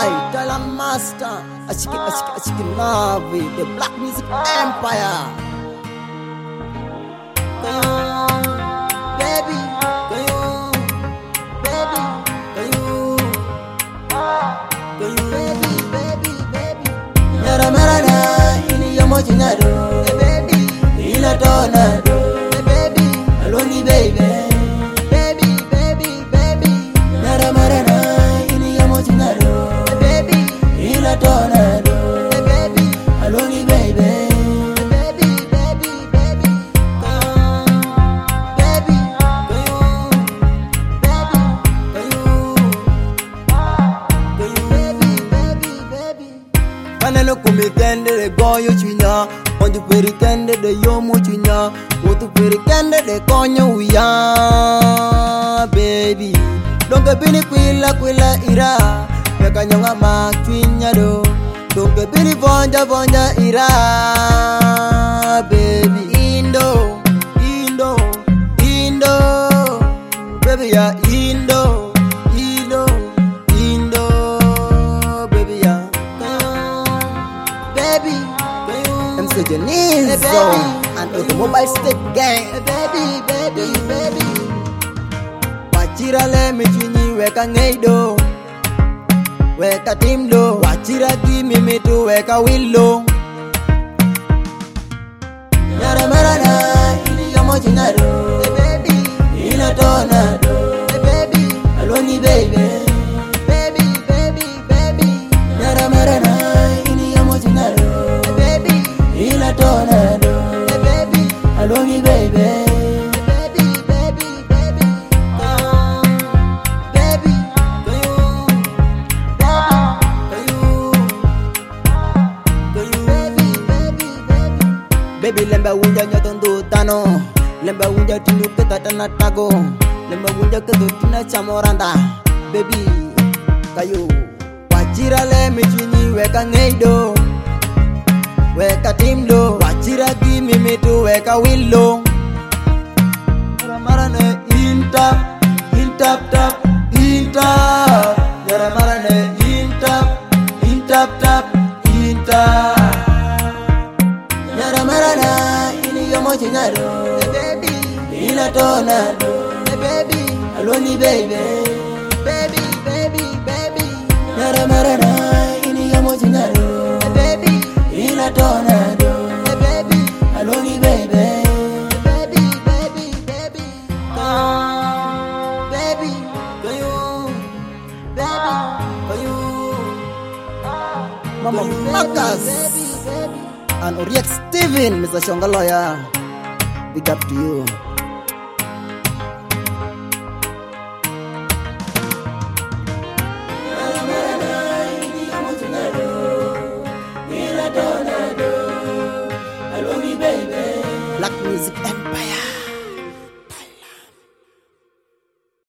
Hey, Thailand Master, Achiki Navi, the Black Music Empire. Baby, baby. Yara marana, ini yomoji nado, baby. Ina tornado, baby. Aloni baby. Tornado, baby, alone, baby, baby, baby. Panelo come tende le goyo chinya, quando per tende de yomo chinya, quando per tende de coño uya, baby. Don't get bini quilla ira. Kanyonga makwinya do don't get bini vonja ira baby Indo baby ya Indo baby ya baby I'm so Janizo and Automobile State Gang baby Wachira le michini weka ngeido Weka timdo, wachira kimi mitu weka willo. Yara marana, ini yomoji nado, baby. Ina tornado, baby. Aloni baby, baby. Yara marana, ini yomoji nado, baby. Ina tornado, baby. Aloni baby. Baby lemba wunja nyotondo tano lemba wunja tindu keta tana tago lemba wunja kedo tina chamoranda baby kayo wachira le michini weka ngeido weka timdo wachira kimi mitu weka willo marane intap yara marane intap Marana, ini yomoji nado, baby. Ina tornado, baby. Aloni baby, baby. Yara marana, ini yomoji nado, baby. Ina tornado, baby. Aloni baby, baby. Baby, kayu, Mama Makas. And Oriek Steven, Mr. Shongaloya, big up to you.